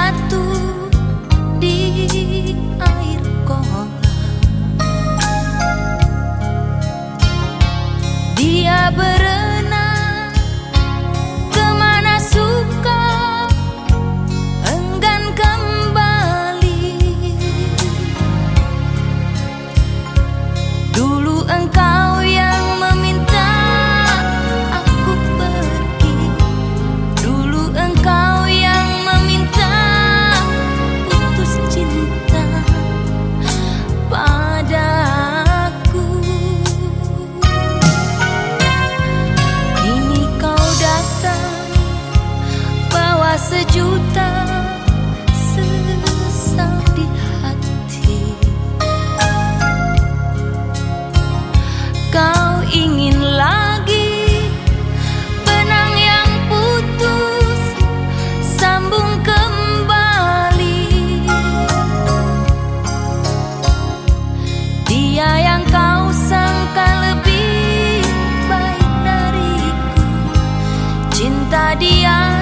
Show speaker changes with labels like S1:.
S1: jatuh di air kolam. Dia berenang kemana suka, enggan kembali. Dulu engkau yang meminta aku pergi, dulu engkau yang meminta putus cinta padaku. Kini kau datang bawa sejuta sesal di hati. Kau ingin lagi benang yang putus sambung kembali. Dia yang kau sangka lebih baik dariku, cinta dia